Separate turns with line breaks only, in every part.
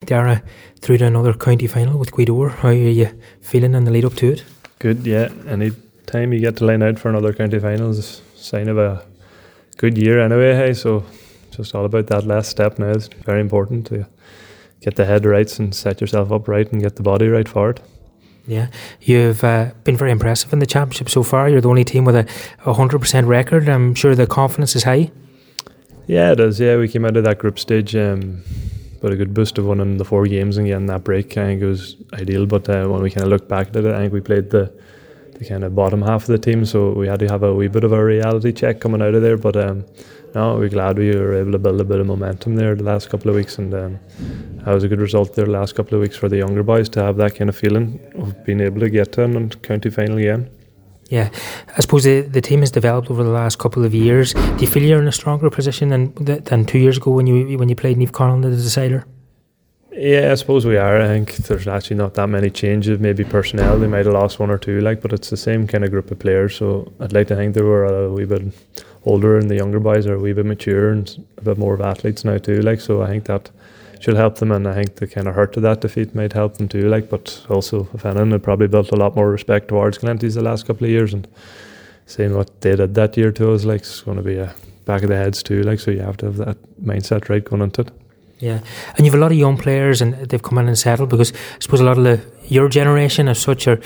Dara through to another county final with Gweedore. How are you feeling in the lead up to it?
Good, yeah. Any time you get to line out for another county final is a sign of a good year anyway. Hey, so just all about that last step now. It's very important to get the head right and set yourself up right and get the body right for it.
Yeah, you've been very impressive in the championship so far. You're the only team with a 100% record. I'm sure the confidence is high.
Yeah, it is. Yeah, we came out of that group stage with a good boost of winning the 4 games and getting that break. I think it was ideal, but when we kind of look back at it, I think we played the kind of bottom half of the team, so we had to have a wee bit of a reality check coming out of there. But no, we're glad we were able to build a bit of momentum there the last couple of weeks, and that was a good result there the last couple of weeks for the younger boys to have that kind of feeling of being able to get to a county final again.
Yeah, I suppose the team has developed over the last couple of years. Do you feel you're in a stronger position than 2 years ago when you played Niamh Conaill in the decider?
Yeah, I suppose we are. I think there's actually not that many changes. Maybe personnel, they might have lost 1 or 2, but it's the same kind of group of players. So I'd like to think they were a wee bit older, and the younger boys are a wee bit mature and a bit more of athletes now too. So I think that should help them, and I think the kind of hurt of that defeat might help them too. But also, if anything, they've probably built a lot more respect towards Glenties the last couple of years, and seeing what they did that year to us, it's going to be a back of the heads too. So you have to have that mindset right going into it.
Yeah, and you've a lot of young players, and they've come in and settled, because I suppose a lot of your generation as such are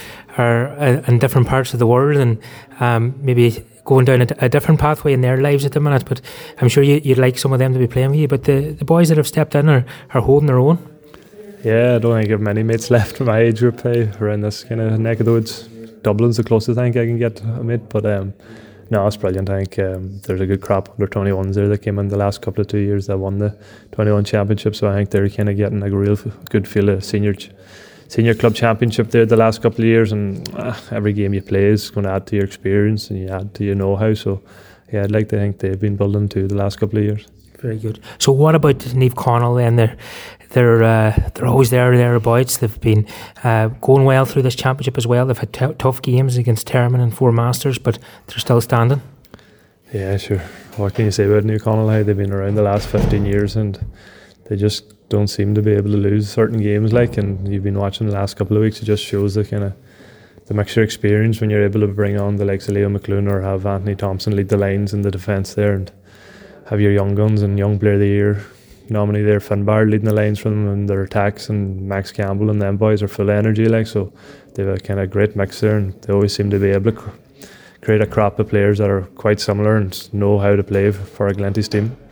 in different parts of the world, and maybe going down a different pathway in their lives at the minute. But I'm sure you'd like some of them to be playing with you. But the boys that have stepped in are holding their own.
Yeah, I don't think I have many mates left in my age group around this kind of neck of the woods. Dublin's the closest I think I can get a mate, but no, it's brilliant. I think there's a good crop under 21s there that came in the last couple of 2 years that won the 21 championship, so I think they're kind of getting a real good feel of senior club championship there the last couple of years, and every game you play is going to add to your experience and you add to your know-how. So yeah, I'd like to think they've been building too the last couple of years.
Very good. So what about Niamh Conaill then? They're always thereabouts. They've been going well through this championship as well. They've had tough games against Termon and 4 Masters, but they're still standing.
Yeah, sure. What can you say about Niamh Conaill? They've been around the last 15 years and they just don't seem to be able to lose certain games. And you've been watching the last couple of weeks, it just shows the kind of the mixture experience when you're able to bring on the likes of Leo McClune or have Anthony Thompson lead the lines in the defence there, and have your young guns and young player of the year nominee there, Finbar, leading the lines from them and their attacks, and Max Campbell and them boys are full of energy. So they have a kind of great mix there, and they always seem to be able to create a crop of players that are quite similar and know how to play for a Glenties team.